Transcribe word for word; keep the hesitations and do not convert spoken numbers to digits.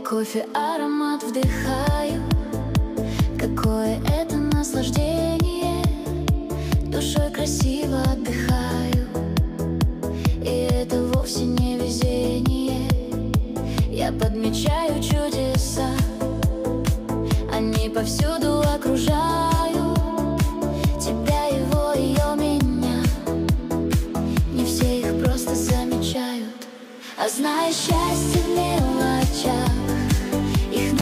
кофе аромат вдыхаю. Какое это наслаждение, душой красиво отдыхаю. И это вовсе не везение, я подмечаю чудо.